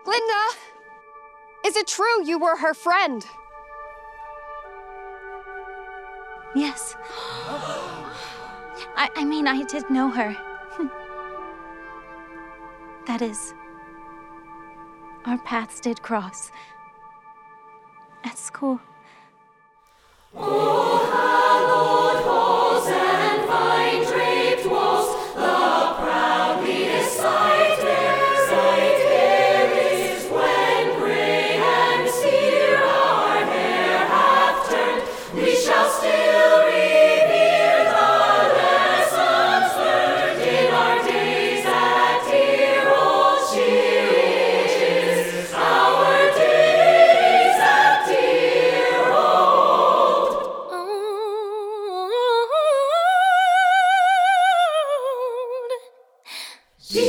Glinda! Is it true you were her friend? Yes. I mean, I did know her. That is, our paths did cross at school.